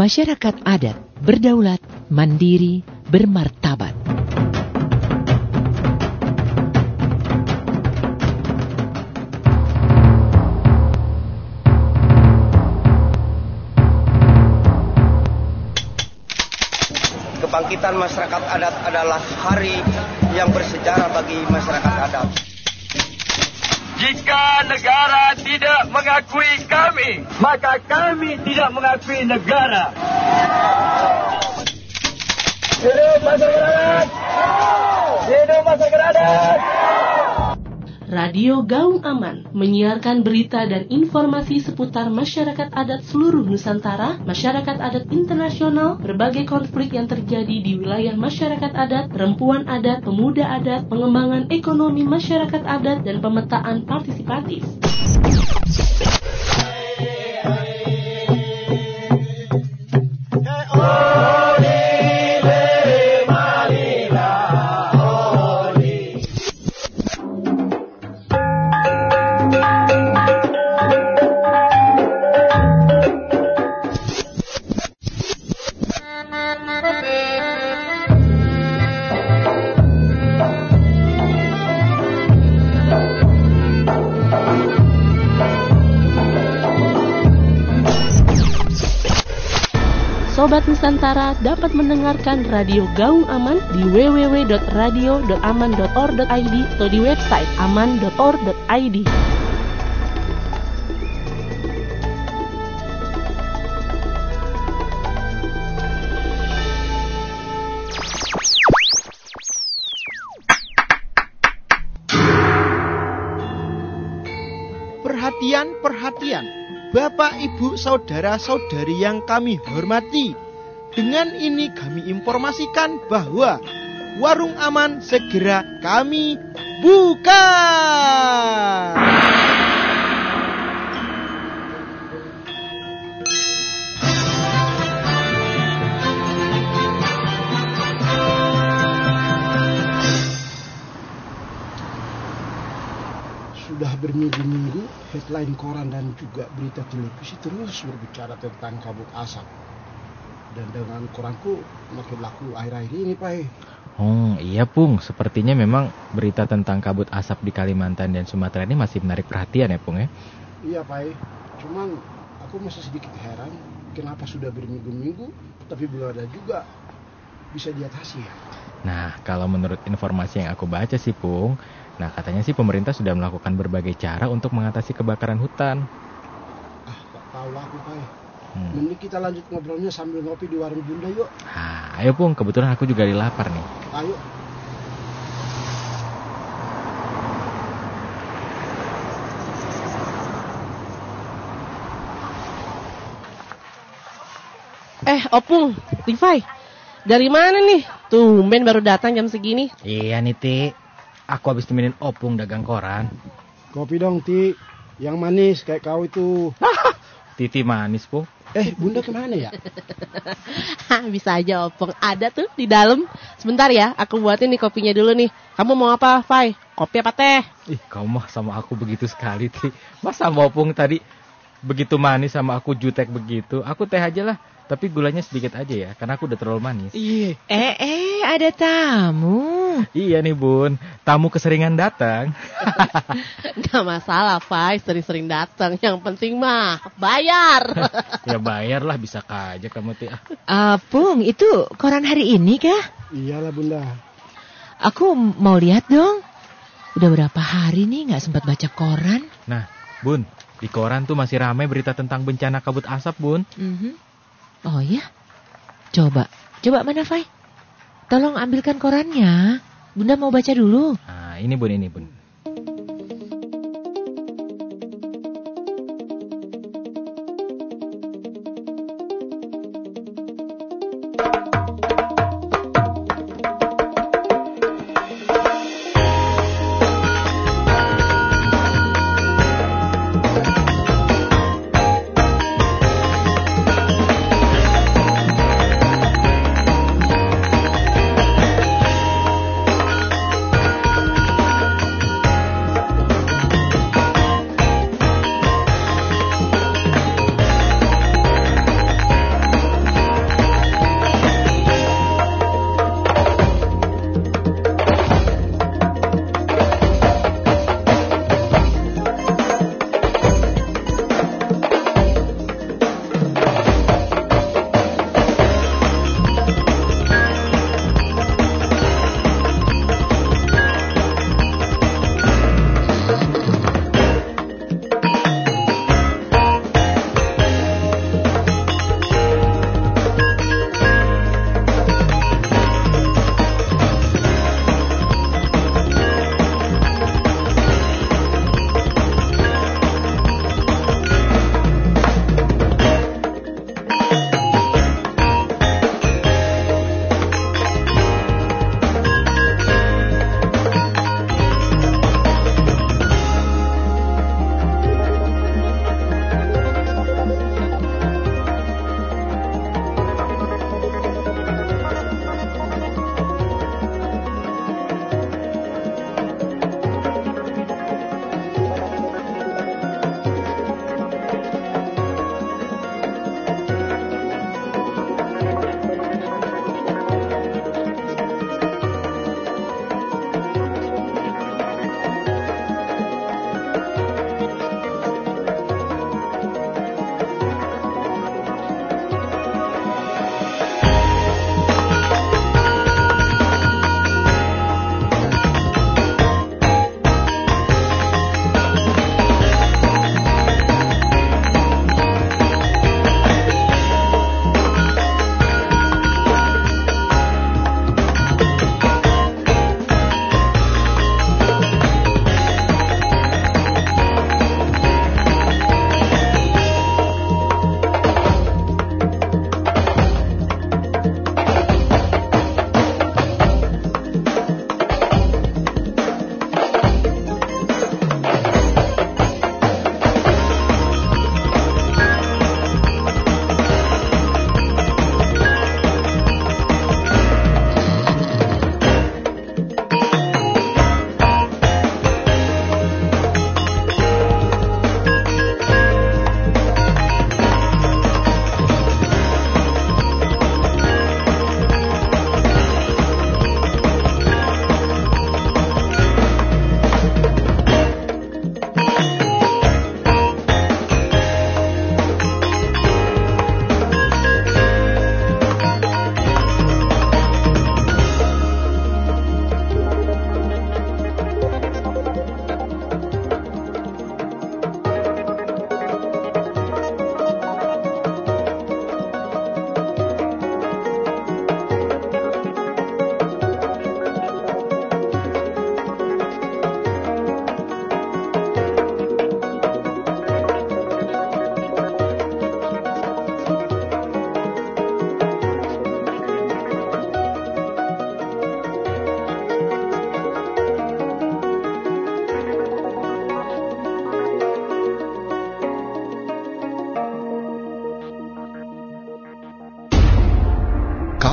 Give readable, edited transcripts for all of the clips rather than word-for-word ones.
Masyarakat adat berdaulat, mandiri, bermartabat. Kebangkitan masyarakat adat adalah hari yang bersejarah bagi masyarakat adat. Jika negara tidak mengakui kami, maka kami tidak mengakui negara. Hidup masyarakat adat! Hidup masyarakat adat! Radio Gaung Aman menyiarkan berita dan informasi seputar masyarakat adat seluruh Nusantara, masyarakat adat internasional, berbagai konflik yang terjadi di wilayah masyarakat adat, perempuan adat, pemuda adat, pengembangan ekonomi masyarakat adat, dan pemetaan partisipatif. Sobat Nusantara dapat mendengarkan Radio Gaung Aman di www.radio.aman.or.id atau di website aman.or.id. Perhatian, Bapak, Ibu, Saudara-saudari yang kami hormati. Dengan ini kami informasikan bahwa Warung Aman segera kami buka. Sudah berminggu-minggu headline koran dan juga berita televisi terus berbicara tentang kabut asap. Dan dengan koranku makin laku akhir-akhir ini, Pak. Oh iya, Pung. Sepertinya memang berita tentang kabut asap di Kalimantan dan Sumatera ini masih menarik perhatian ya, Pung ya? Iya, Pak. Cuman aku masih sedikit heran kenapa sudah berminggu-minggu tapi belum ada juga bisa diatasi ya. Nah, kalau menurut informasi yang aku baca sih, Pung, nah katanya sih pemerintah sudah melakukan berbagai cara untuk mengatasi kebakaran hutan. Tak tahu aku, Pak. Mending kita lanjut ngobrolnya sambil ngopi di warung Bunda yuk. Ayo, Pung, kebetulan aku juga lapar nih. Ayo. Opung, Levi, dari mana nih? Tumben baru datang jam segini. Iya nih, Ti. Aku habis temenin Opung dagang koran. Kopi dong, Ti. Yang manis kayak kau itu. Titi manis, Pung. Bunda kemana ya? Bisa aja, Opung. Ada tuh di dalam. Sebentar ya, aku buatin nih kopinya dulu nih. Kamu mau apa, Fai? Kopi apa teh? Kau mah sama aku begitu sekali, Ti. Masa sama Opung tadi begitu manis sama aku jutek begitu. Aku teh aja lah. Tapi gulanya sedikit aja ya, karena aku udah terlalu manis. Iya. Ada tamu. Iya nih, Bun. Tamu keseringan datang. Gak masalah, Fai. Sering-sering datang. Yang penting mah bayar. Ya bayar lah, bisa aja kamu, Ti. Pung, itu koran hari ini kah? Iyalah, Bunda. Aku mau lihat dong. Udah berapa hari nih gak sempat baca koran. Nah, Bun, di koran tuh masih ramai berita tentang bencana kabut asap, Bun. Oh ya? Coba mana, Fai? Tolong ambilkan korannya. Bunda mau baca dulu. Nah, ini Bun.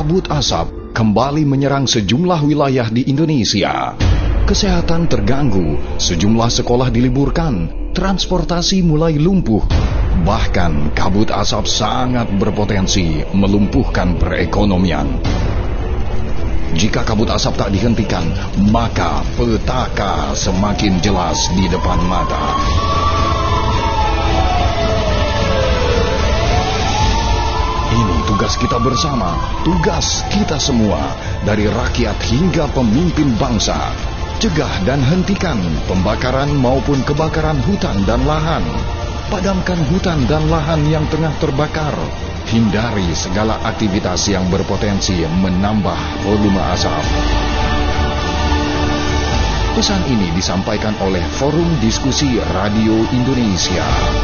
kabut asap kembali menyerang sejumlah wilayah di Indonesia. Kesehatan terganggu, sejumlah sekolah diliburkan, transportasi mulai lumpuh. Bahkan kabut asap sangat berpotensi melumpuhkan perekonomian. Jika kabut asap tak dihentikan, maka petaka semakin jelas di depan mata. Ini tugas kita bersama, tugas kita semua, dari rakyat hingga pemimpin bangsa. Cegah dan hentikan pembakaran maupun kebakaran hutan dan lahan. Padamkan hutan dan lahan yang tengah terbakar. Hindari segala aktivitas yang berpotensi menambah volume asap. Pesan ini disampaikan oleh Forum Diskusi Radio Indonesia.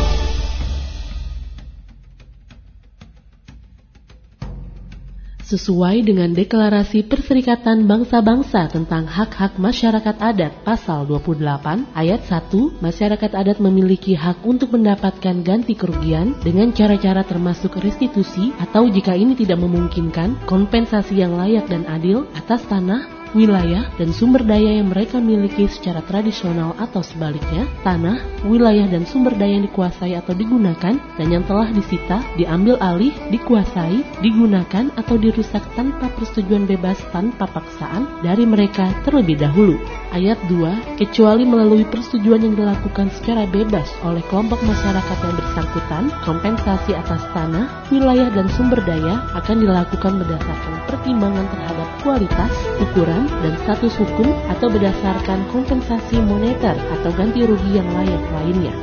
Sesuai dengan Deklarasi Perserikatan Bangsa-Bangsa tentang Hak-Hak Masyarakat Adat Pasal 28 Ayat 1, masyarakat adat memiliki hak untuk mendapatkan ganti kerugian dengan cara-cara termasuk restitusi atau jika ini tidak memungkinkan, kompensasi yang layak dan adil atas tanah, wilayah, dan sumber daya yang mereka miliki secara tradisional atau sebaliknya, tanah, wilayah, dan sumber daya yang dikuasai atau digunakan dan yang telah disita, diambil alih, dikuasai, digunakan, atau dirusak tanpa persetujuan bebas tanpa paksaan dari mereka terlebih dahulu. Ayat 2, kecuali melalui persetujuan yang dilakukan secara bebas oleh kelompok masyarakat yang bersangkutan, kompensasi atas tanah, wilayah, dan sumber daya akan dilakukan berdasarkan pertimbangan terhadap kualitas, ukuran, dan status hukum atau berdasarkan kompensasi moneter atau ganti rugi yang layak lainnya.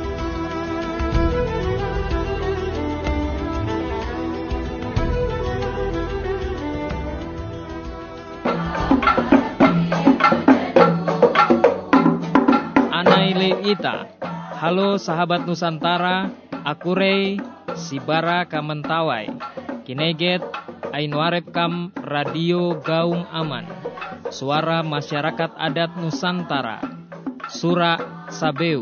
Anaile ita, halo sahabat Nusantara, aku Rey, Sibara Kamentawai, Kineget, Ainuarep Kam Radio Gaung Aman, Suara Masyarakat Adat Nusantara, Sura Sabeu.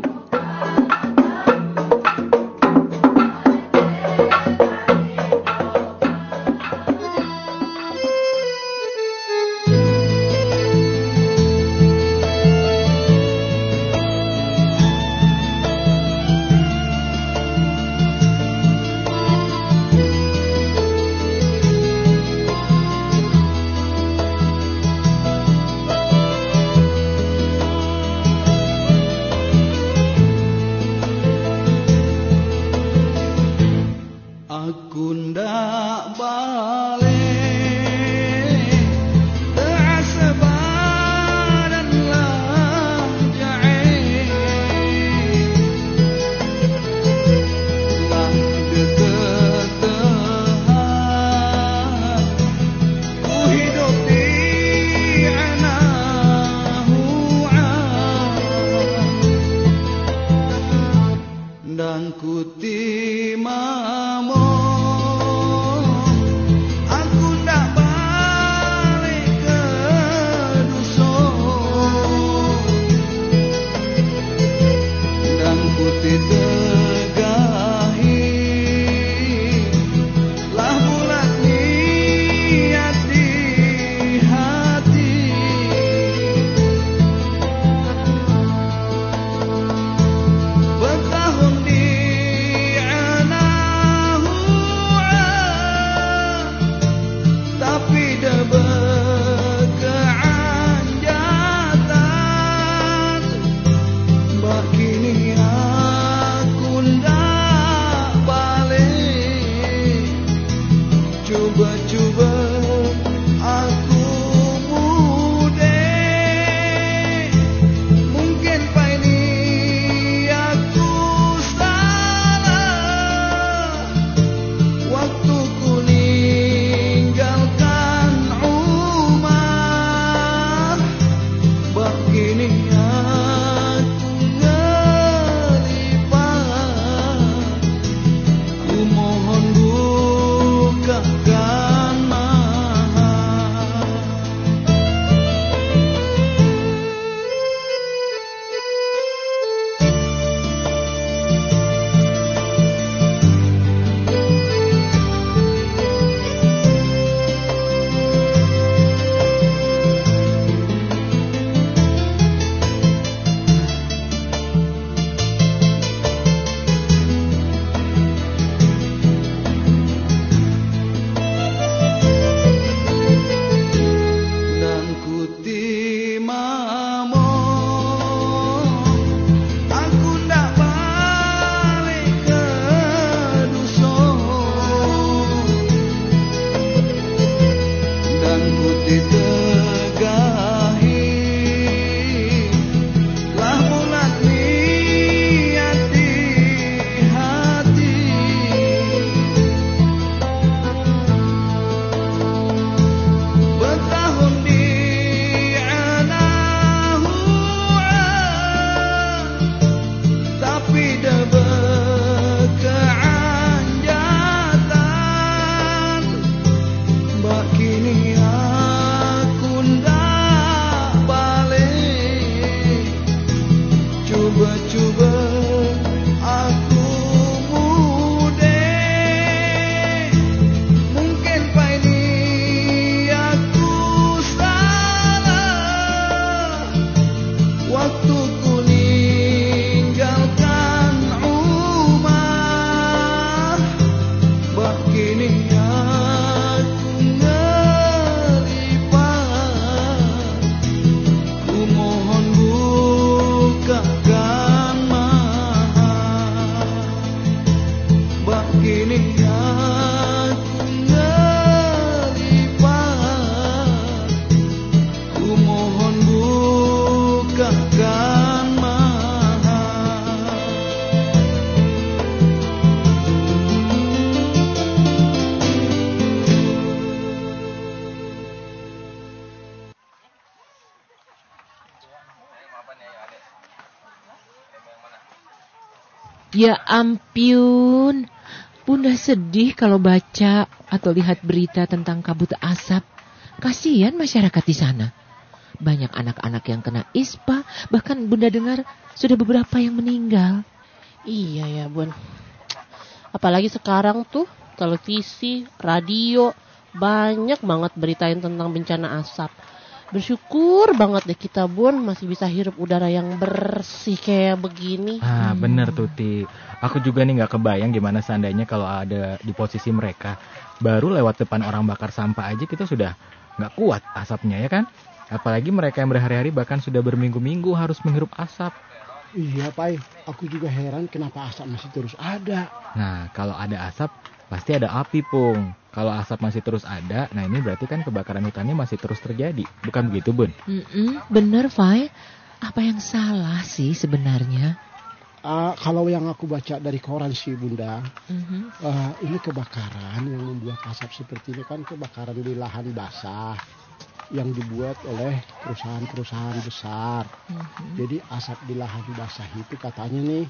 Ya ampun, Bunda sedih kalau baca atau lihat berita tentang kabut asap. Kasihan masyarakat di sana. Banyak anak-anak yang kena ispa, bahkan Bunda dengar sudah beberapa yang meninggal. Iya ya Bun. Apalagi sekarang tuh televisi, radio, banyak banget beritain tentang bencana asap. Bersyukur banget deh kita Bun masih bisa hirup udara yang bersih kayak begini. Bener tuh Ti. Aku juga nih gak kebayang gimana seandainya kalau ada di posisi mereka. Baru lewat depan orang bakar sampah aja kita sudah gak kuat asapnya ya kan. Apalagi mereka yang berhari-hari bahkan sudah berminggu-minggu harus menghirup asap. Iya Pai, aku juga heran kenapa asap masih terus ada. Nah kalau ada asap pasti ada api Pung. Kalau asap masih terus ada, nah ini berarti kan kebakaran hutannya masih terus terjadi. Bukan begitu Bun? Bener Fai. Apa yang salah sih sebenarnya? Kalau yang aku baca dari koran sih Bunda, ini kebakaran yang membuat asap seperti ini kan kebakaran di lahan basah yang dibuat oleh perusahaan-perusahaan besar. Jadi asap di lahan basah itu katanya nih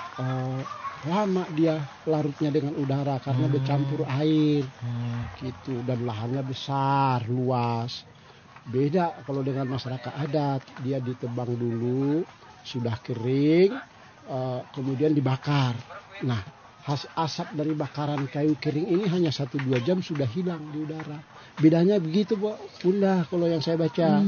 lama dia larutnya dengan udara karena bercampur air gitu, dan lahannya besar, luas. Beda kalau dengan masyarakat adat, dia ditebang dulu, sudah kering, kemudian dibakar. Nah, asap dari bakaran kayu kering ini hanya 1-2 jam sudah hilang di udara. Bedanya begitu Bunda kalau yang saya baca.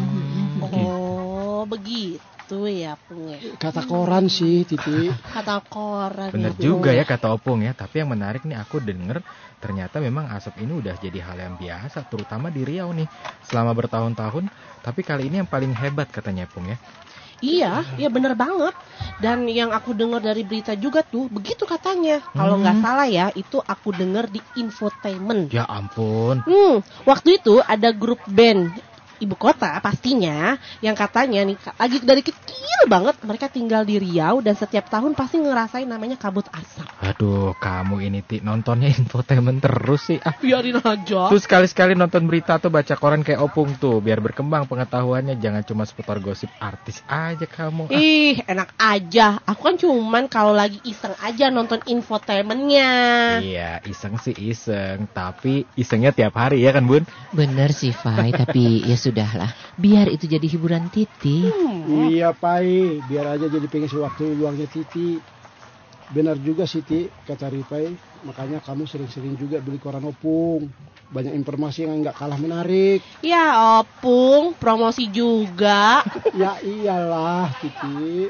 Oh begitu ya Pung ya. Kata koran sih Titi. Kata koran. Bener juga ya kata Opung ya. Tapi yang menarik nih aku denger ternyata memang asap ini udah jadi hal yang biasa, terutama di Riau nih selama bertahun-tahun. Tapi kali ini yang paling hebat katanya Pung ya. Iya bener banget. Dan yang aku dengar dari berita juga tuh begitu katanya. Kalau nggak salah ya, itu aku dengar di infotainment. Ya ampun. Waktu itu ada grup band ibu kota pastinya yang katanya nih lagi dari kecil banget mereka tinggal di Riau dan setiap tahun pasti ngerasain namanya kabut asap. Aduh, kamu ini Ti nontonnya infotainment terus sih. Biarin aja. Tuh sekali-sekali nonton berita tuh baca koran kayak Opung tuh biar berkembang pengetahuannya, jangan cuma seputar gosip artis aja kamu. Ih, enak aja. Aku kan cuman kalau lagi iseng aja nonton infotainmentnya. Iya, iseng sih iseng, tapi isengnya tiap hari ya kan Bun? Bener sih Fai, tapi ya sudahlah, biar itu jadi hiburan Titi. Iya Pai, biar aja jadi pengisi waktu luangnya Titi. Benar juga sih Ti, kata Ripai. Makanya kamu sering-sering juga beli koran Opung. Banyak informasi yang nggak kalah menarik. Ya Opung, promosi juga. Ya iyalah Titi.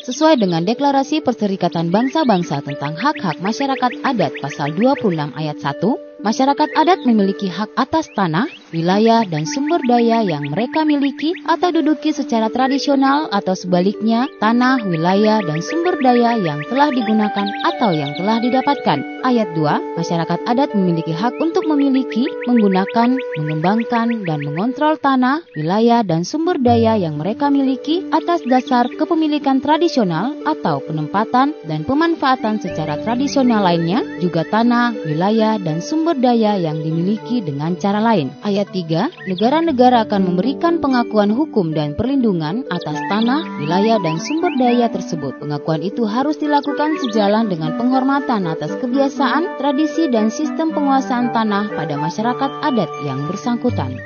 sesuai dengan Deklarasi Perserikatan Bangsa-Bangsa tentang Hak-Hak Masyarakat Adat Pasal 26 Ayat 1, masyarakat adat memiliki hak atas tanah, wilayah, dan sumber daya yang mereka miliki atau duduki secara tradisional atau sebaliknya, tanah, wilayah, dan sumber daya yang telah digunakan atau yang telah didapatkan. Ayat 2, masyarakat adat memiliki hak untuk memiliki, menggunakan, mengembangkan, dan mengontrol tanah, wilayah, dan sumber daya yang mereka miliki atas dasar kepemilikan tradisional atau penempatan dan pemanfaatan secara tradisional lainnya, juga tanah, wilayah, dan sumber daya yang dimiliki dengan cara lain. Ayat 3, negara-negara akan memberikan pengakuan hukum dan perlindungan atas tanah, wilayah, dan sumber daya tersebut. Pengakuan itu harus dilakukan sejalan dengan penghormatan atas kebiasaan, tradisi, dan sistem penguasaan tanah pada masyarakat adat yang bersangkutan.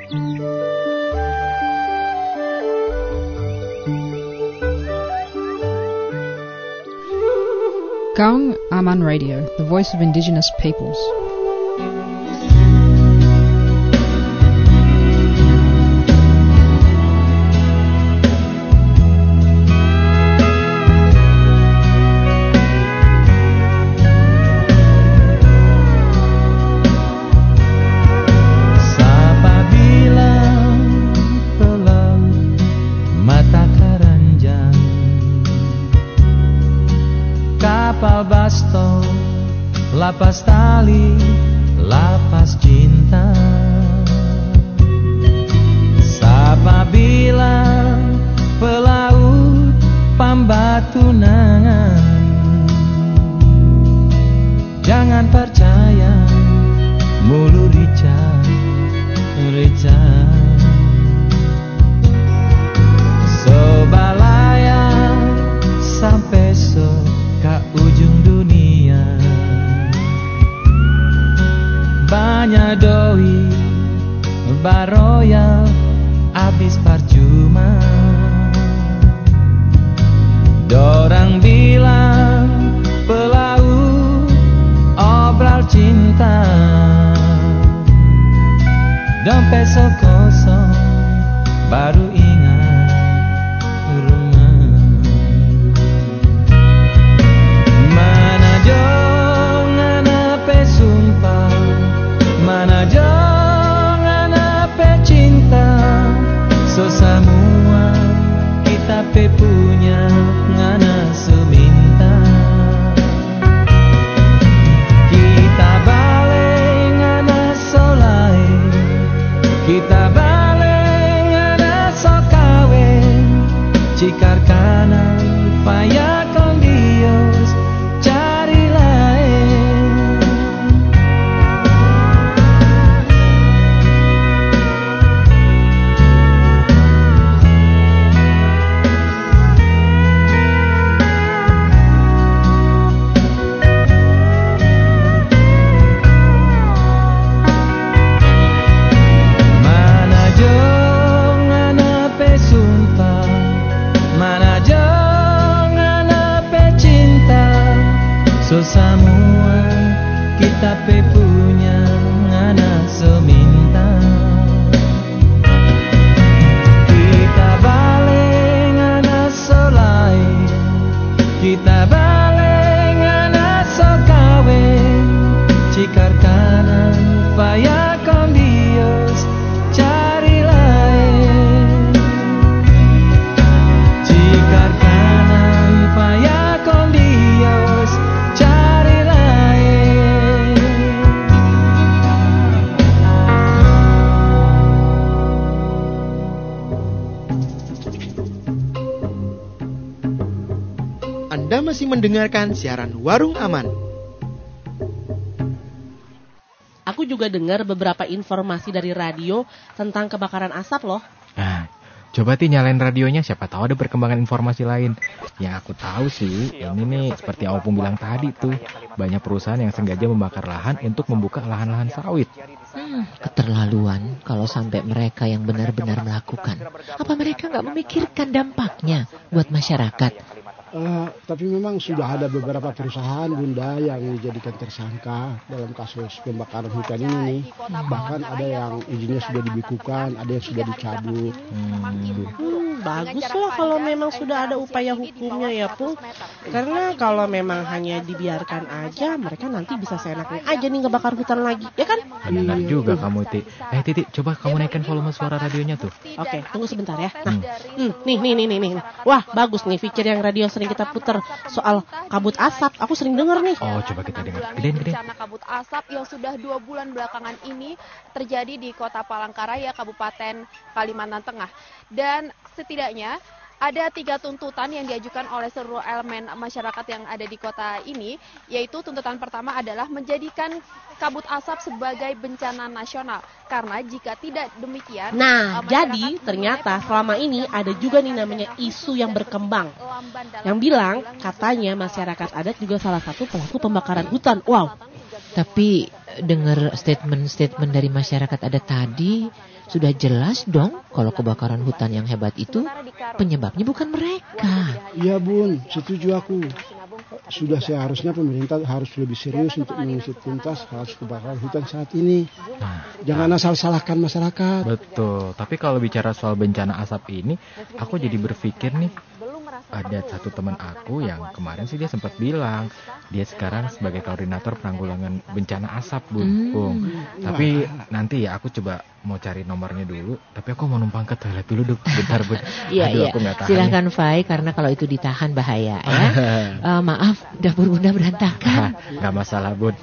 Kaung Aman Radio, the voice of indigenous peoples. Lapas tali, lapas cinta. Sapa bilang pelaut pambatunangan, jangan percaya mulu rica. Sobalaya sampai ke ujung dunia. Banyak doi baroyal abis percuma. Dorang bilang pelaut obral cinta, dompet kosong baru ingat rumah. Mana jangan apa sumpah, mana jangan apa cinta, so semua kita punya ngana seminta. Kita balik ngana solai, kita balik ngana sokawe, cikar kanan payah kondios cari lain. Mana jangan apa sumpah, mana jangan apa cinta, so semua kita punya ngana seminta. Kita balik ngana solai, kita balik ngana sokawe, cikar kanan payah kondios cari lain. Cikar kanan payah kondios cari lain. Anda masih mendengarkan siaran Warung Aman. Aku juga dengar beberapa informasi dari radio tentang kebakaran asap loh. Nah, coba nyalain radionya, siapa tahu ada perkembangan informasi lain. Yang aku tahu sih, ini nih seperti yang Opung bilang tadi tuh, banyak perusahaan yang sengaja membakar lahan untuk membuka lahan-lahan sawit. Keterlaluan kalau sampai mereka yang benar-benar melakukan. Apa mereka nggak memikirkan dampaknya buat masyarakat? Tapi memang sudah ada beberapa perusahaan Bunda yang dijadikan tersangka dalam kasus pembakaran hutan ini nih. Bahkan ada yang izinnya sudah dibekukan, ada yang sudah dicabut. Bagus lah kalau memang sudah ada upaya hukumnya ya Pung. Karena kalau memang hanya dibiarkan aja, mereka nanti bisa seenaknya aja nih ngebakar hutan lagi, ya kan? Benar juga kamu, Ti. Titi, coba kamu naikkan volume suara radionya tuh. Oke, tunggu sebentar ya. Nah, nih. Wah, bagus nih feature yang radio sering kita putar soal kabut asap. Aku sering denger nih. Oh, coba kita dengar. Gedein. Bencana kabut asap yang sudah 2 bulan belakangan ini terjadi di Kota Palangkaraya, Kabupaten Kalimantan Tengah. Dan setidaknya ada 3 tuntutan yang diajukan oleh seluruh elemen masyarakat yang ada di kota ini, yaitu tuntutan pertama adalah menjadikan kabut asap sebagai bencana nasional. Karena jika tidak demikian... Nah, jadi ternyata selama ini ada juga nih namanya isu yang berkembang. Yang bilang katanya masyarakat adat juga salah satu pelaku pembakaran hutan. Wow. Tapi dengar statement dari masyarakat adat tadi, sudah jelas dong kalau kebakaran hutan yang hebat itu penyebabnya bukan mereka. Iya Bun, setuju aku. Sudah seharusnya pemerintah harus lebih serius untuk mengusut tuntas kasus kebakaran hutan saat ini. Jangan asal salahkan masyarakat. Betul, tapi kalau bicara soal bencana asap ini, aku jadi berpikir nih, ada satu teman aku yang kemarin sih dia sempat bilang dia sekarang sebagai koordinator penanggulangan bencana asap, Bung. Tapi nanti ya aku coba mau cari nomornya dulu. Tapi aku mau numpang ke toilet dulu, bentar, Bun. Iya. Silakan, Fai, karena kalau itu ditahan bahaya ya. Maaf, dapur Bunda berantakan. Nggak masalah, Bun.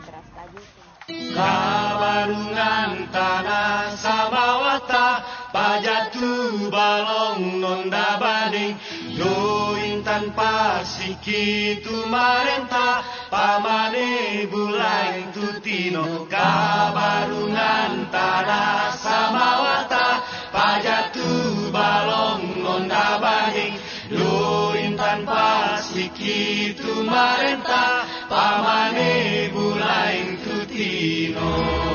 Kabarungan tanah samawata pajatu balong nonda bading doin tanpa sikitu marenta pamane bulai tutino. Kabarungan tanah samawata pajatu balong nonda bading doin tanpa sikitu marenta pamane bulai tutino.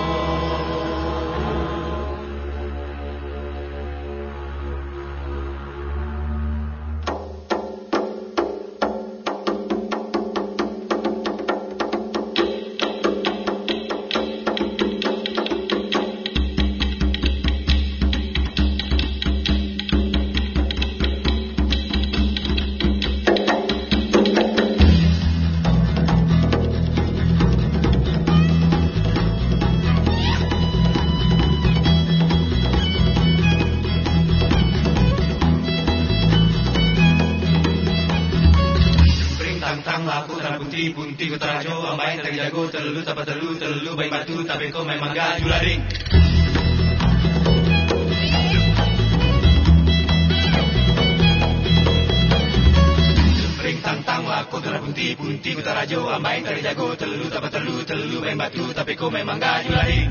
Punti kutarajo ambain tagi jago telulu baik batu tapi kau memang gak julading. Ring tantang aku tara punti kutarajo ambain tagi jago telulu baik batu tapi kau memang gak julading.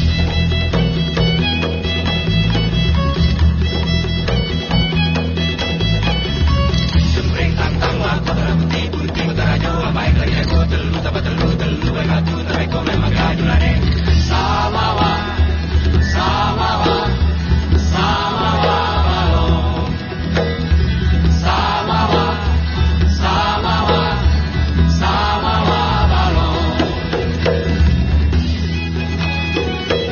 Ring tantang aku tara punti kutarajo ambain tagi jago telulu baik batu tapi kau memang gak julading. Samawa balong. Samawa balong.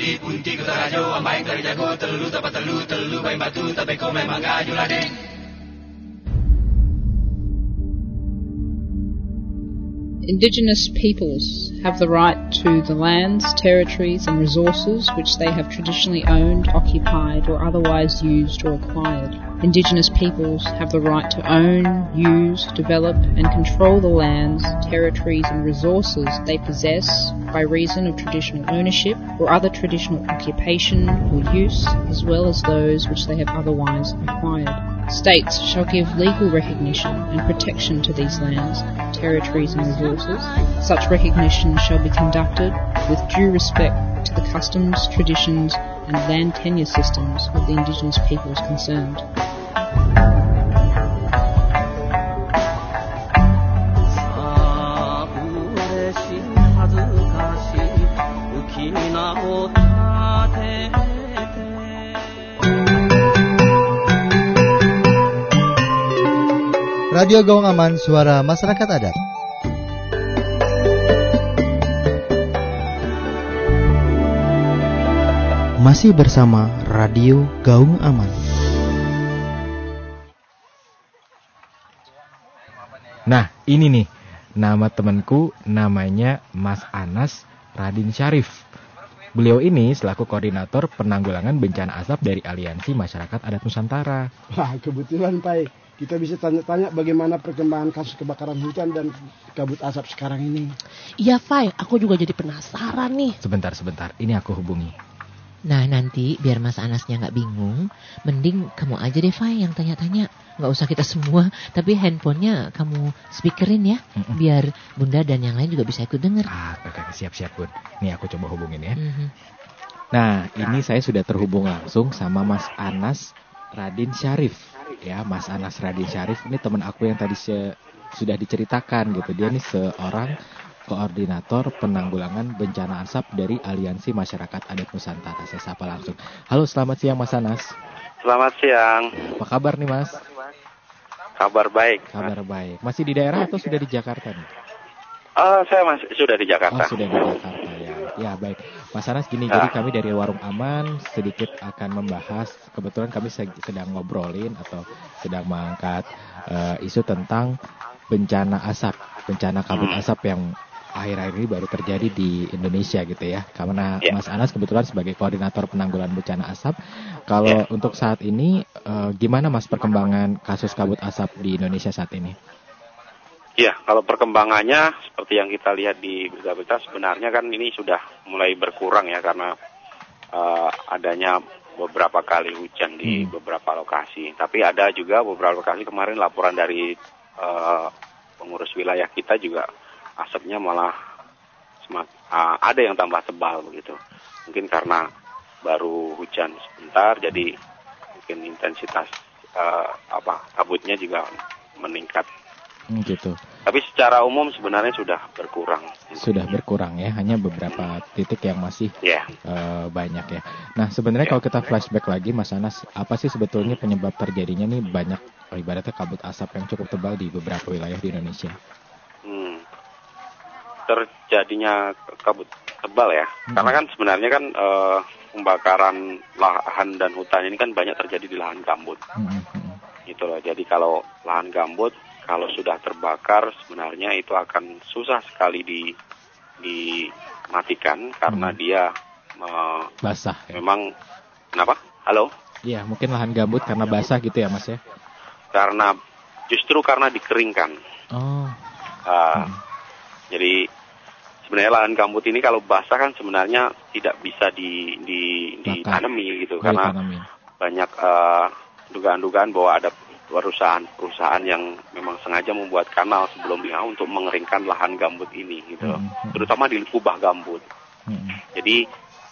punti-punti ku tarajo ambaeng tari jago telu tapa telu baing batu tapi kau memang gajul adeng. Indigenous peoples have the right to the lands, territories and resources which they have traditionally owned, occupied or otherwise used or acquired. Indigenous peoples have the right to own, use, develop and control the lands, territories and resources they possess by reason of traditional ownership or other traditional occupation or use, as well as those which they have otherwise acquired. States shall give legal recognition and protection to these lands, territories and resources. Such recognition shall be conducted with due respect to the customs, traditions and land tenure systems of the Indigenous peoples concerned. Radio Gaung Aman, suara masyarakat adat. Masih bersama Radio Gaung Aman. Nah, ini nih nama temanku, namanya Mas Anas Radin Syarif. Beliau ini selaku koordinator penanggulangan bencana asap dari Aliansi Masyarakat Adat Nusantara. Wah, kebetulan Pak, kita bisa tanya-tanya bagaimana perkembangan kasus kebakaran hutan dan kabut asap sekarang ini. Iya, Fai, aku juga jadi penasaran nih. Sebentar, ini aku hubungi. Nah, nanti biar Mas Anasnya nggak bingung, mending kamu aja deh, Fai, yang tanya-tanya. Nggak usah kita semua, tapi handphonenya kamu speakerin ya, biar Bunda dan yang lain juga bisa ikut dengar. Oke, siap-siap, Bun. Nih aku coba hubungin ya. Nah, ini saya sudah terhubung langsung sama Mas Anas Radin Syarif. Ya, Mas Anas Radin Syarif ini teman aku yang tadi sudah diceritakan gitu. Dia nih seorang koordinator penanggulangan bencana asap dari Aliansi Masyarakat Adat Nusantara. Saya sapa langsung. Halo, selamat siang Mas Anas. Selamat siang. Apa kabar nih Mas? Kabar baik. Kabar baik. Masih di daerah atau sudah di Jakarta nih? Saya masih sudah di Jakarta. Oh, sudah di Jakarta ya. Ya, baik. Mas Anas gini, jadi kami dari Warung Aman sedikit akan membahas, kebetulan kami sedang ngobrolin atau sedang mengangkat isu tentang bencana asap, bencana kabut asap yang akhir-akhir ini baru terjadi di Indonesia gitu ya. Karena Mas Anas kebetulan sebagai koordinator penanggulangan bencana asap. Kalau untuk saat ini gimana Mas perkembangan kasus kabut asap di Indonesia saat ini? Ya, kalau perkembangannya seperti yang kita lihat di berita-berita sebenarnya kan ini sudah mulai berkurang ya karena adanya beberapa kali hujan di beberapa lokasi. Tapi ada juga beberapa lokasi kemarin laporan dari pengurus wilayah kita juga asapnya malah ada yang tambah tebal begitu. Mungkin karena baru hujan sebentar, jadi mungkin intensitas kabutnya juga meningkat. Gitu. Tapi secara umum sebenarnya sudah berkurang. Sudah berkurang ya, hanya beberapa titik yang masih banyak ya. Nah sebenarnya kalau kita flashback lagi Mas Anas, apa sih sebetulnya penyebab terjadinya nih banyak ibaratnya kabut asap yang cukup tebal di beberapa wilayah di Indonesia? Terjadinya kabut tebal ya, karena kan sebenarnya kan pembakaran lahan dan hutan ini kan banyak terjadi di lahan gambut. Gitu loh. Jadi kalau lahan gambut kalau sudah terbakar sebenarnya itu akan susah sekali dimatikan karena dia basah. Ya? Memang kenapa? Halo? Iya, mungkin lahan gambut karena basah gitu ya Mas ya? Justru karena dikeringkan. Jadi sebenarnya lahan gambut ini kalau basah kan sebenarnya tidak bisa ditanami gitu karena banyak dugaan-dugaan bahwa ada perusahaan yang memang sengaja membuat kanal sebelumnya untuk mengeringkan lahan gambut ini gitu, terutama di kubah gambut. Jadi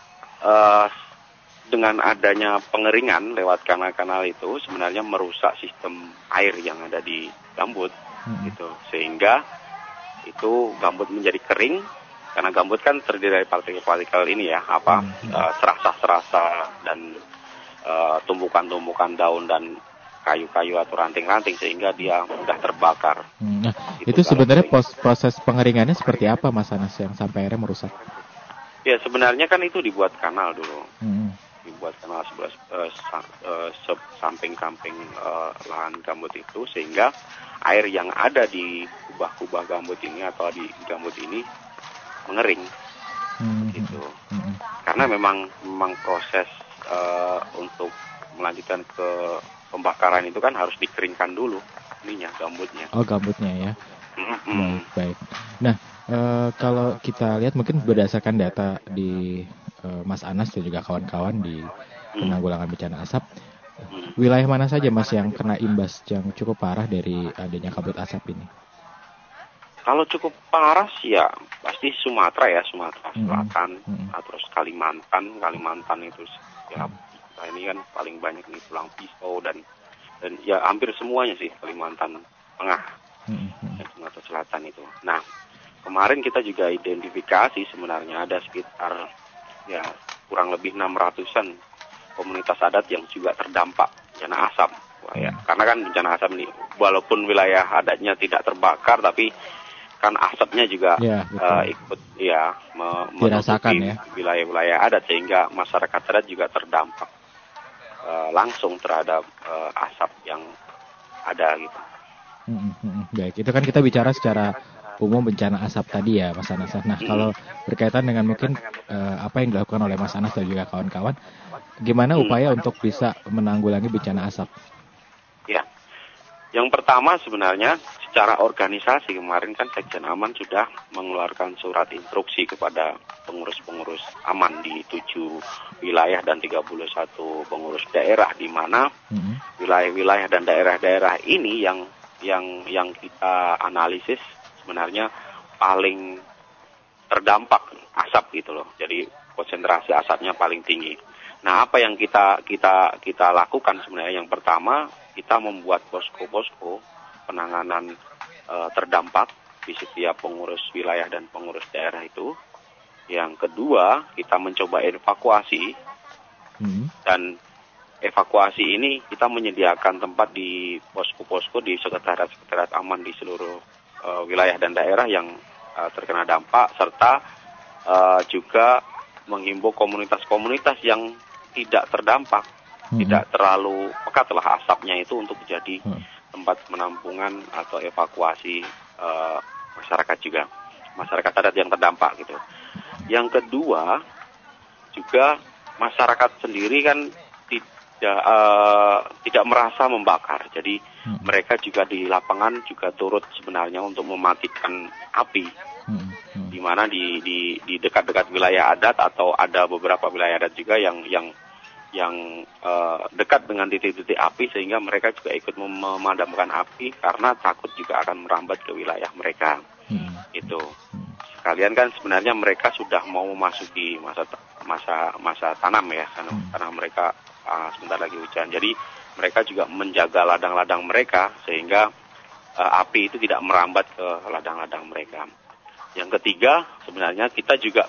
dengan adanya pengeringan lewat kanal-kanal itu sebenarnya merusak sistem air yang ada di gambut gitu, sehingga itu gambut menjadi kering karena gambut kan terdiri dari partikel-partikel ini ya, serasa-serasa dan tumbukan-tumbukan daun dan kayu-kayu atau ranting-ranting sehingga dia mudah terbakar. Nah, itu sebenarnya proses pengeringannya seperti apa Mas Anas yang sampai akhirnya merusak? Ya sebenarnya kan itu dibuat kanal dulu, dibuat kanal samping-samping lahan gambut itu, sehingga air yang ada di kubah-kubah gambut ini atau di gambut ini mengering, gitu. Karena memang proses untuk melanjutkan ke pembakaran itu kan harus dikeringkan dulu ininya gambutnya. Oh, gambutnya ya. Baik. Nah, kalau kita lihat mungkin berdasarkan data di Mas Anas dan juga kawan-kawan di penanggulangan bencana asap, wilayah mana saja Mas yang kena imbas yang cukup parah dari adanya kabut asap ini? Kalau cukup parah sih ya pasti Sumatera Selatan, terus Kalimantan itu ya ini kan paling banyak nih Pulang Pisau dan ya hampir semuanya sih Kalimantan Tengah dan Sumatera Selatan itu. Nah, kemarin kita juga identifikasi sebenarnya ada sekitar ya kurang lebih 600-an komunitas adat yang juga terdampak bencana asap. Wah, ya. Karena kan bencana asap ini walaupun wilayah adatnya tidak terbakar tapi kan asapnya juga ikut menutupi wilayah-wilayah adat sehingga masyarakat adat juga terdampak langsung terhadap asap yang ada gitu. Baik, itu kan kita bicara secara umum bencana asap tadi ya Mas Anas. Nah, kalau berkaitan dengan mungkin apa yang dilakukan oleh Mas Anas dan juga kawan-kawan, gimana upaya untuk bisa menanggulangi bencana asap? Ya, yang pertama sebenarnya secara organisasi kemarin kan Sekjen Aman sudah mengeluarkan surat instruksi kepada pengurus-pengurus Aman di 7 wilayah dan 31 pengurus daerah, di mana wilayah-wilayah dan daerah-daerah ini yang kita analisis sebenarnya paling terdampak asap gitu loh. Jadi konsentrasi asapnya paling tinggi. Nah, apa yang kita lakukan sebenarnya, yang pertama kita membuat posko-posko penanganan terdampak di setiap pengurus wilayah dan pengurus daerah itu. Yang kedua, kita mencoba evakuasi dan evakuasi ini kita menyediakan tempat di posko-posko di sekretariat Aman di seluruh wilayah dan daerah yang terkena dampak, serta juga menghimbau komunitas-komunitas yang tidak terdampak, tidak terlalu pekat lah asapnya itu untuk jadi tempat penampungan atau evakuasi masyarakat juga, masyarakat adat yang terdampak gitu. Yang kedua juga masyarakat sendiri kan tidak merasa membakar, jadi mereka juga di lapangan juga turut sebenarnya untuk mematikan api, di mana di dekat-dekat wilayah adat atau ada beberapa wilayah adat juga yang dekat dengan titik-titik api, sehingga mereka juga ikut memadamkan api karena takut juga akan merambat ke wilayah mereka. Itu sekalian kan sebenarnya mereka sudah mau memasuki masa tanam ya, karena mereka sebentar lagi hujan. Jadi mereka juga menjaga ladang-ladang mereka sehingga api itu tidak merambat ke ladang-ladang mereka. Yang ketiga, sebenarnya kita juga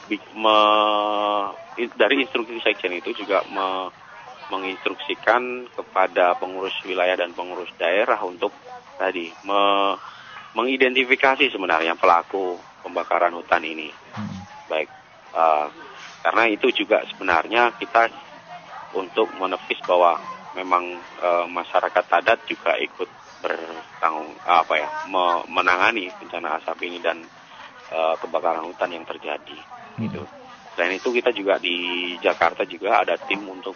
dari instruksi Sekjen itu juga menginstruksikan kepada pengurus wilayah dan pengurus daerah untuk tadi mengidentifikasi sebenarnya pelaku pembakaran hutan ini. Baik, karena itu juga sebenarnya kita untuk menepis bahwa memang masyarakat adat juga ikut menangani bencana asap ini dan kebakaran hutan yang terjadi. Gitu. Selain itu kita juga di Jakarta juga ada tim untuk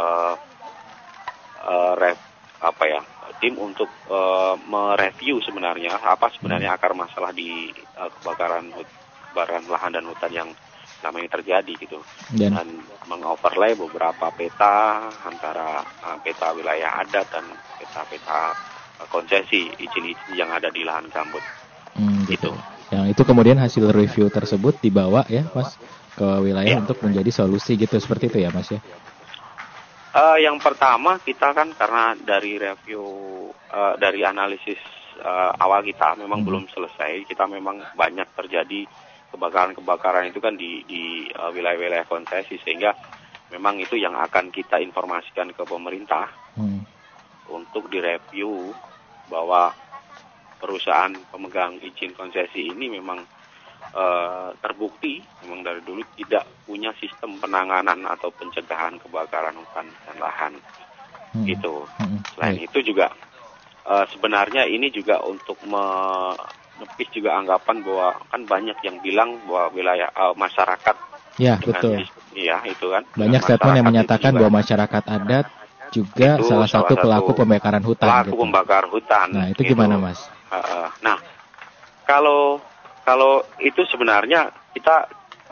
mereview sebenarnya apa sebenarnya akar masalah di kebakaran lahan dan hutan yang selama ini terjadi gitu, dan mengoverlay beberapa peta antara peta wilayah adat dan peta-peta konsesi izin-izin yang ada di lahan gambut. Gitu. Yang itu kemudian hasil review tersebut dibawa ya Mas ke wilayah untuk menjadi solusi gitu, seperti itu ya Mas ya? Yang pertama kita kan karena dari review dari analisis awal kita memang belum selesai, kita memang banyak terjadi kebakaran itu kan di wilayah-wilayah konsesi, sehingga memang itu yang akan kita informasikan ke pemerintah untuk direview bahwa perusahaan pemegang izin konsesi ini memang terbukti memang dari dulu tidak punya sistem penanganan atau pencegahan kebakaran hutan dan lahan. Gitu. Selain itu juga sebenarnya ini juga untuk menepis juga anggapan bahwa kan banyak yang bilang bahwa wilayah masyarakat. Ya, betul. Iya, itu kan. Banyak statement yang menyatakan bahwa masyarakat adat juga salah satu pelaku pembakaran hutan. Pelaku pembakar hutan. Nah, itu gimana, Mas? Nah, kalau itu sebenarnya kita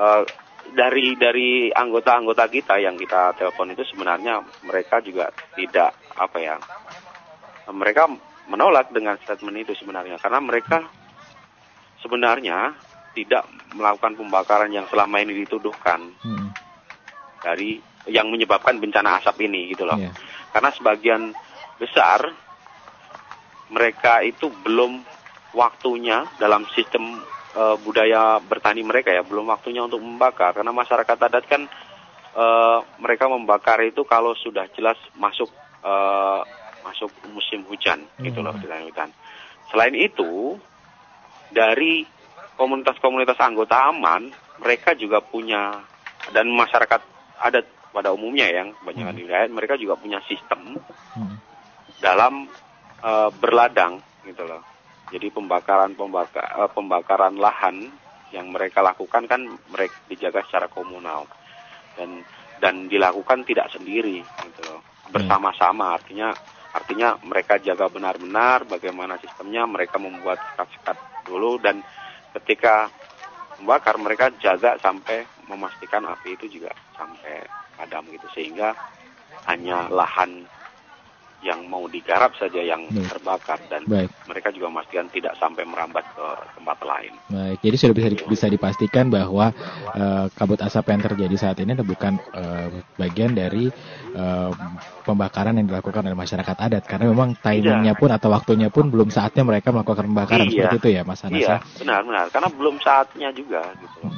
dari anggota-anggota kita yang kita telepon itu sebenarnya mereka juga tidak mereka menolak dengan statement itu sebenarnya karena mereka sebenarnya tidak melakukan pembakaran yang selama ini dituduhkan dari yang menyebabkan bencana asap ini gitu loh. Karena sebagian besar mereka itu belum waktunya dalam sistem budaya bertani mereka ya, belum waktunya untuk membakar karena masyarakat adat kan mereka membakar itu kalau sudah jelas masuk musim hujan gitu loh di hutan. Selain itu dari komunitas-komunitas anggota aman mereka juga punya dan masyarakat adat pada umumnya yang kebanyakan di wilayah mereka juga punya sistem dalam berladang gitu loh. Jadi pembakaran lahan yang mereka lakukan kan mereka dijaga secara komunal dan dilakukan tidak sendiri gitu loh. Bersama-sama artinya mereka jaga benar-benar bagaimana sistemnya, mereka membuat sekat-sekat dulu dan ketika membakar mereka jaga sampai memastikan api itu juga sampai padam gitu sehingga hanya lahan yang mau digarap saja yang terbakar dan mereka juga memastikan tidak sampai merambat ke tempat lain. Baik, jadi sudah bisa dipastikan bahwa kabut asap yang terjadi saat ini bukan bagian dari pembakaran yang dilakukan oleh masyarakat adat karena memang timingnya pun atau waktunya pun belum saatnya mereka melakukan pembakaran seperti itu ya Mas Anas. Iya, benar karena belum saatnya juga gitu.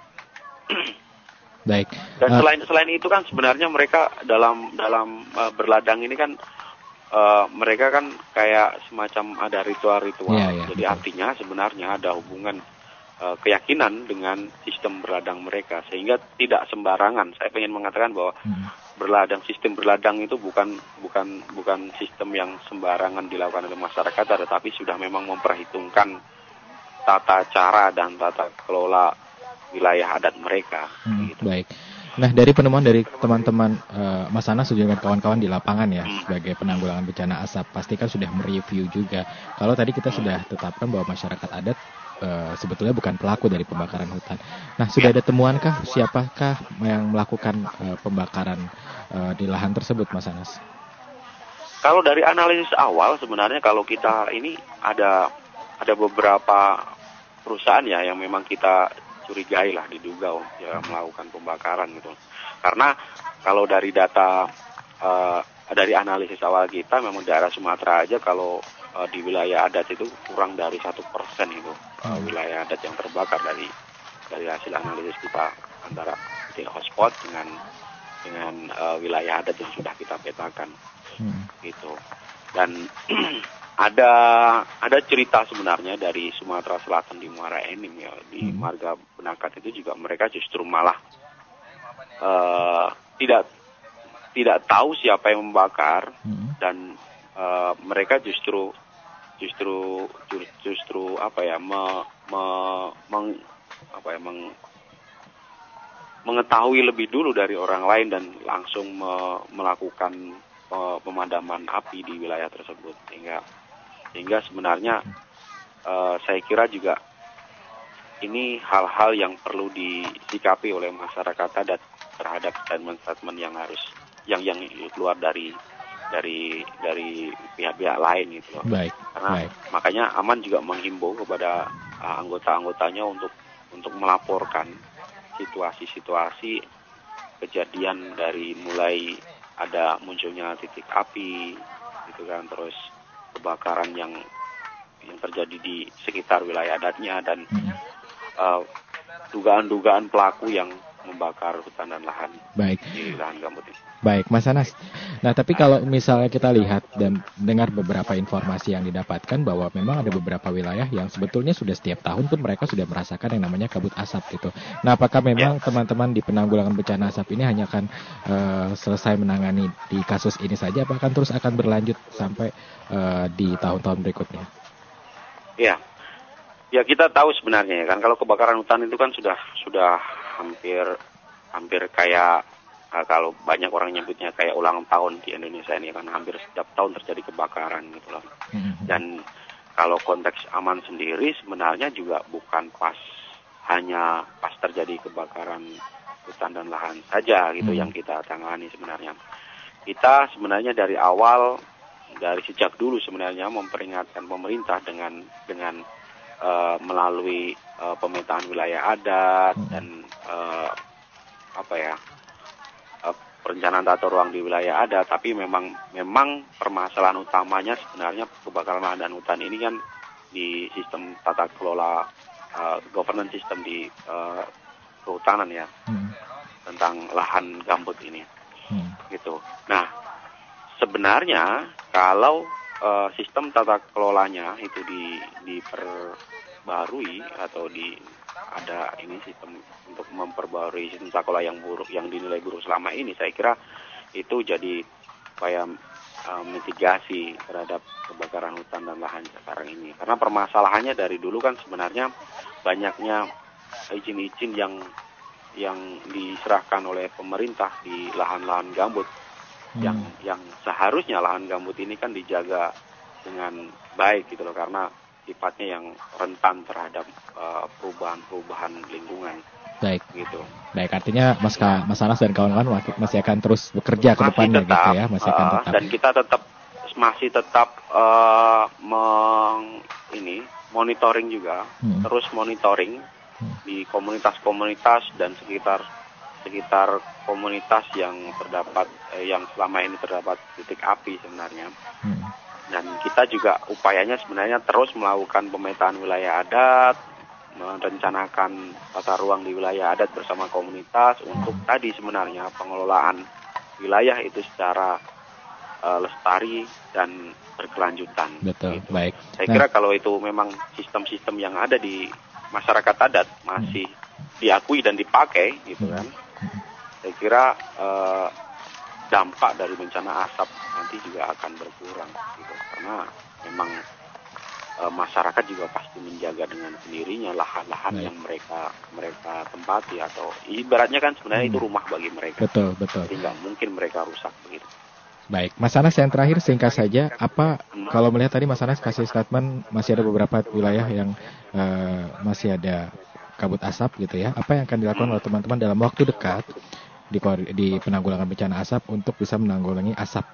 Baik. Dan selain itu kan sebenarnya mereka dalam berladang ini kan mereka kan kayak semacam ada ritual-ritual. Jadi artinya sebenarnya ada hubungan keyakinan dengan sistem berladang mereka sehingga tidak sembarangan. Saya ingin mengatakan bahwa sistem berladang itu bukan sistem yang sembarangan dilakukan oleh masyarakat, tetapi sudah memang memperhitungkan tata cara dan tata kelola wilayah adat mereka. Gitu. Baik. Nah, dari penemuan dari teman-teman Mas Anas juga kawan-kawan di lapangan ya sebagai penanggulangan bencana asap, pastikan sudah mereview juga. Kalau tadi kita sudah tetapkan bahwa masyarakat adat sebetulnya bukan pelaku dari pembakaran hutan. Nah, sudah ada temuankah siapakah yang melakukan pembakaran di lahan tersebut, Mas Anas? Kalau dari analisis awal sebenarnya kalau kita ini ada beberapa perusahaan ya yang memang kita curigai lah diduga ya melakukan pembakaran gitu. Karena kalau dari data dari analisis awal kita memang daerah Sumatera aja kalau di wilayah adat itu kurang dari 1% itu wilayah adat yang terbakar dari hasil analisis kita antara hotspot dengan wilayah adat yang sudah kita petakan gitu. Dan ada cerita sebenarnya dari Sumatera Selatan di Muara Enim ya di Marga Benakat itu juga mereka justru malah tidak tahu siapa yang membakar dan mereka justru mengetahui lebih dulu dari orang lain dan langsung melakukan pemadaman api di wilayah tersebut sehingga sebenarnya saya kira juga ini hal-hal yang perlu disikapi oleh masyarakat adat terhadap statement-statement yang keluar dari pihak-pihak lain gitu loh. Karena makanya Aman juga menghimbau kepada anggota-anggotanya untuk melaporkan situasi-situasi kejadian dari mulai ada munculnya titik api gitu kan, terus kebakaran yang terjadi di sekitar wilayah adatnya dan dugaan-dugaan pelaku yang membakar hutan dan lahan. Baik. Di lahan gambut ini. Baik, Mas Anas. Nah, tapi kalau misalnya kita lihat dan dengar beberapa informasi yang didapatkan bahwa memang ada beberapa wilayah yang sebetulnya sudah setiap tahun pun mereka sudah merasakan yang namanya kabut asap gitu. Nah, apakah memang teman-teman di penanggulangan bencana asap ini hanya akan selesai menangani di kasus ini saja, apakah terus akan berlanjut sampai di tahun-tahun berikutnya? Iya. Ya, kita tahu sebenarnya ya kan kalau kebakaran hutan itu kan sudah hampir kayak kalau banyak orang nyebutnya kayak ulang tahun di Indonesia ini kan, hampir setiap tahun terjadi kebakaran gitu loh. Dan kalau konteks aman sendiri sebenarnya juga bukan hanya pas terjadi kebakaran hutan dan lahan saja gitu yang kita tangani sebenarnya. Kita sebenarnya dari sejak dulu sebenarnya memperingatkan pemerintah dengan melalui pemetaan wilayah adat dan perencanaan tata ruang di wilayah ada, tapi memang permasalahan utamanya sebenarnya kebakaran lahan dan hutan ini kan di sistem tata kelola governance system di kehutanan ya, tentang lahan gambut ini, gitu. Nah, sebenarnya kalau sistem tata kelolanya itu diperbarui atau ada ini sistem untuk memperbarui sistem tata kelola yang buruk, yang dinilai buruk selama ini, saya kira itu jadi upaya mitigasi terhadap kebakaran hutan dan lahan sekarang ini. Karena permasalahannya dari dulu kan sebenarnya banyaknya izin-izin yang diserahkan oleh pemerintah di lahan-lahan gambut yang seharusnya lahan gambut ini kan dijaga dengan baik gitu loh, karena sifatnya yang rentan terhadap perubahan lingkungan. Baik. Gitu. Baik, artinya Mas Anas dan kawan-kawan masih akan terus bekerja ke depannya gitu ya, masih akan tetap. Dan kita masih tetap monitoring juga, terus monitoring di komunitas-komunitas dan sekitar komunitas yang terdapat yang selama ini terdapat titik api sebenarnya. Dan kita juga upayanya sebenarnya terus melakukan pemetaan wilayah adat, merencanakan tata ruang di wilayah adat bersama komunitas untuk tadi sebenarnya pengelolaan wilayah itu secara lestari dan berkelanjutan. Betul, gitu. Baik. Saya kira kalau itu memang sistem-sistem yang ada di masyarakat adat masih diakui dan dipakai gitu kan, saya kira dampak dari bencana asap nanti juga akan berkurang gitu, karena memang masyarakat juga pasti menjaga dengan sendirinya lahan-lahan yang mereka tempati, atau ibaratnya kan sebenarnya itu rumah bagi mereka. Betul. Jadi nggak mungkin mereka rusak begitu. Baik, Mas Anas yang terakhir singkat saja, kalau melihat tadi Mas Anas kasih statement masih ada beberapa wilayah yang masih ada kabut asap gitu ya, apa yang akan dilakukan oleh teman-teman dalam waktu dekat di penanggulangan bencana asap untuk bisa menanggulangi asap?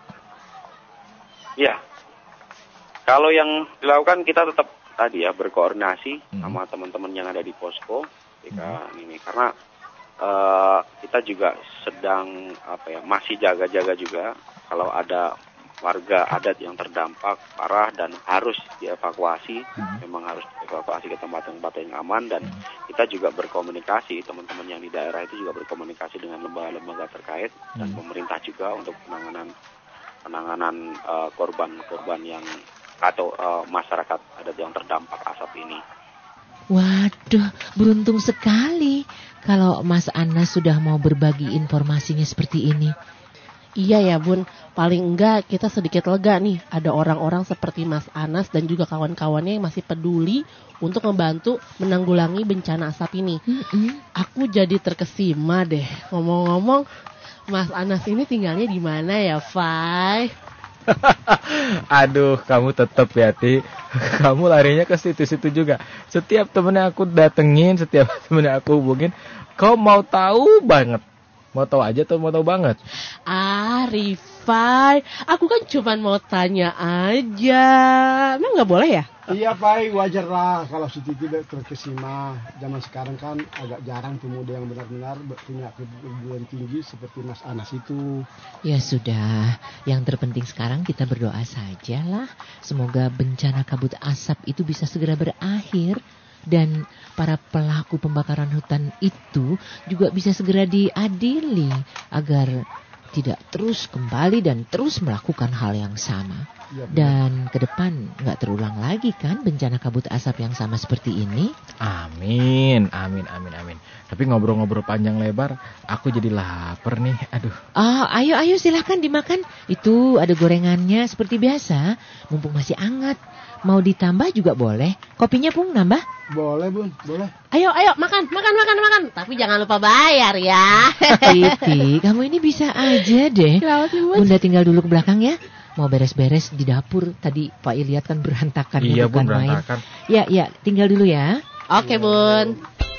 Ya, kalau yang dilakukan kita tetap tadi ya berkoordinasi sama teman-teman yang ada di posko ini, karena kita juga sedang masih jaga-jaga juga kalau ada warga adat yang terdampak parah dan harus dievakuasi, memang harus dievakuasi ke tempat-tempat yang aman, dan kita juga berkomunikasi, teman-teman yang di daerah itu juga berkomunikasi dengan lembaga-lembaga terkait dan pemerintah juga untuk penanganan korban-korban yang atau masyarakat adat yang terdampak asap ini. Waduh, beruntung sekali kalau Mas Anas sudah mau berbagi informasinya seperti ini. Iya ya Bun, paling enggak kita sedikit lega nih, ada orang-orang seperti Mas Anas dan juga kawan-kawannya yang masih peduli untuk membantu menanggulangi bencana asap ini. Aku jadi terkesima deh, ngomong-ngomong Mas Anas ini tinggalnya di mana ya, Fai? Aduh, kamu tetap ya, Ti. Kamu larinya ke situ-situ juga. Setiap temennya aku datengin, setiap temennya aku hubungin, kau mau tahu banget. Mau tahu aja atau mau tahu banget? Rifai, aku kan cuma mau tanya aja. Emang nggak boleh ya? Iya, Pai, wajar lah kalau Siti tidak terkesima. Zaman sekarang kan agak jarang pemuda yang benar-benar punya kepedulian tinggi seperti Mas Anas itu. Ya sudah, yang terpenting sekarang kita berdoa saja lah. Semoga bencana kabut asap itu bisa segera berakhir. Dan para pelaku pembakaran hutan itu juga bisa segera diadili agar tidak terus kembali dan terus melakukan hal yang sama. Dan ke depan nggak terulang lagi kan bencana kabut asap yang sama seperti ini? Amin, amin, amin, amin. Tapi ngobrol-ngobrol panjang lebar, aku jadi lapar nih, aduh. Ayo silahkan dimakan. Itu ada gorengannya seperti biasa, mumpung masih hangat. Mau ditambah juga boleh. Kopinya Pung nambah? Boleh Bun, boleh. Ayo makan. Tapi jangan lupa bayar ya. Titi, kamu ini bisa aja deh. Bunda tinggal dulu ke belakang ya. Mau beres-beres di dapur. Tadi Pak I lihat kan berantakan. Iya Bun, berantakan. Ya, tinggal dulu ya. Oke Bun.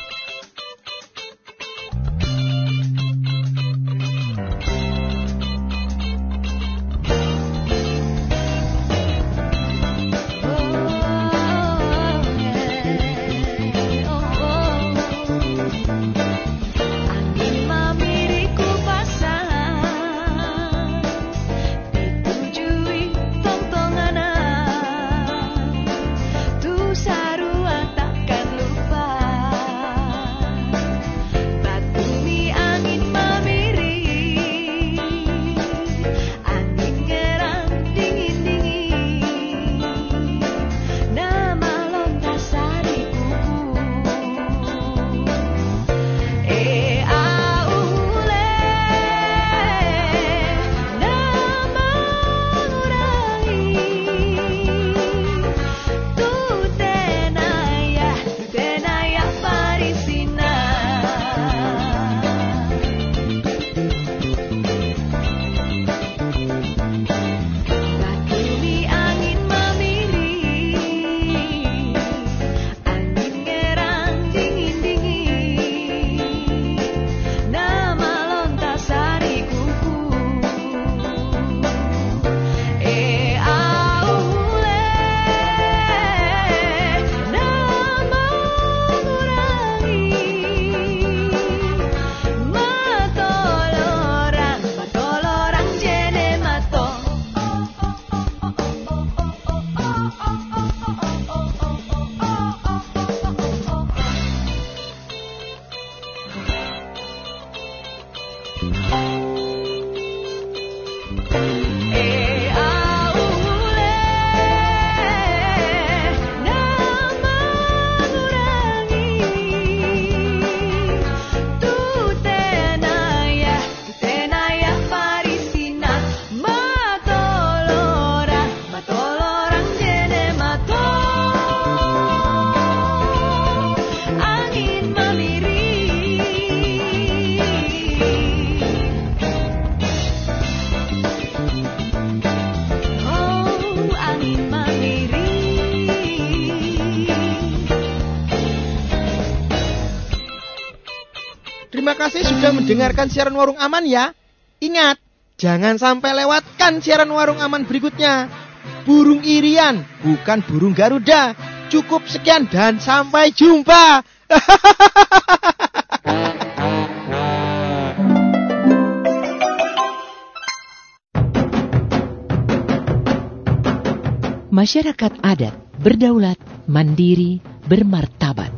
Terima kasih sudah mendengarkan siaran Warung Aman ya. Ingat, jangan sampai lewatkan siaran Warung Aman berikutnya. Burung irian, bukan burung Garuda. Cukup sekian dan sampai jumpa. Masyarakat adat berdaulat, mandiri, bermartabat.